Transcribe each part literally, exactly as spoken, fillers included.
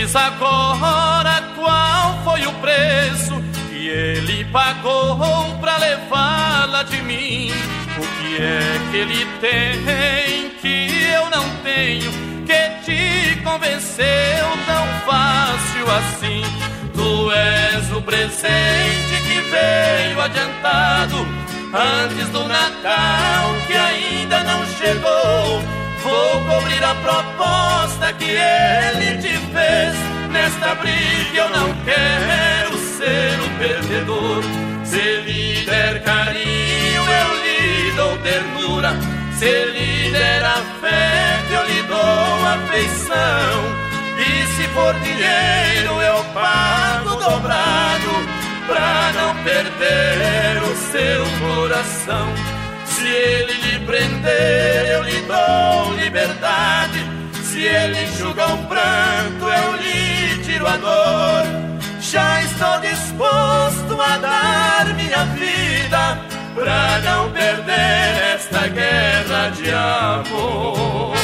diz agora qual foi o preço que ele pagou pra levá-la de mim. O que é que ele tem que eu não tenho, que te convenceu tão fácil assim? Tu és o presente que veio adiantado antes do Natal, que ainda não chegou. Vou cobrir a proposta que ele te fez. Nesta briga eu não quero ser o perdedor. Se lhe der carinho eu lhe dou ternura, se lhe der afeto eu lhe dou afeição. E se for dinheiro eu pago dobrado, pra não perder o seu coração. Se ele lhe prender eu lhe dou liberdade, se ele enxuga o pranto eu lhe tiro a dor. Já estou disposto a dar minha vida pra não perder esta guerra de amor.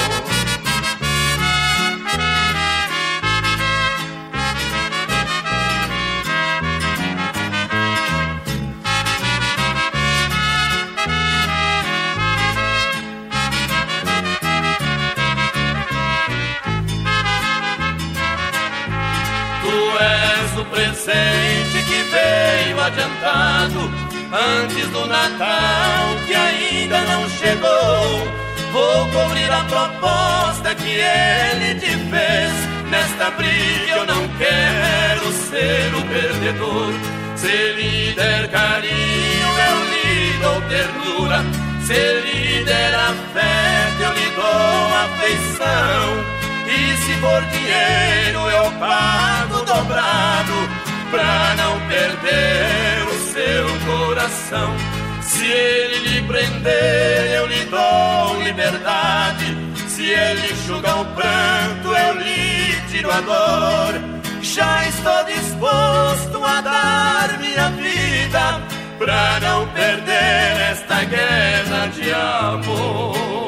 O presente que veio adiantado antes do Natal, que ainda não chegou. Vou cobrir a proposta que ele te fez. Nesta briga eu não quero ser o perdedor. Se lhe der carinho eu lhe dou ternura, se lhe der afeto eu lhe dou afeição. E se for dinheiro eu pago dobrado, pra não perder o seu coração. Se ele lhe prender eu lhe dou liberdade, se ele enxugar o pranto eu lhe tiro a dor. Já estou disposto a dar minha vida pra não perder esta guerra de amor.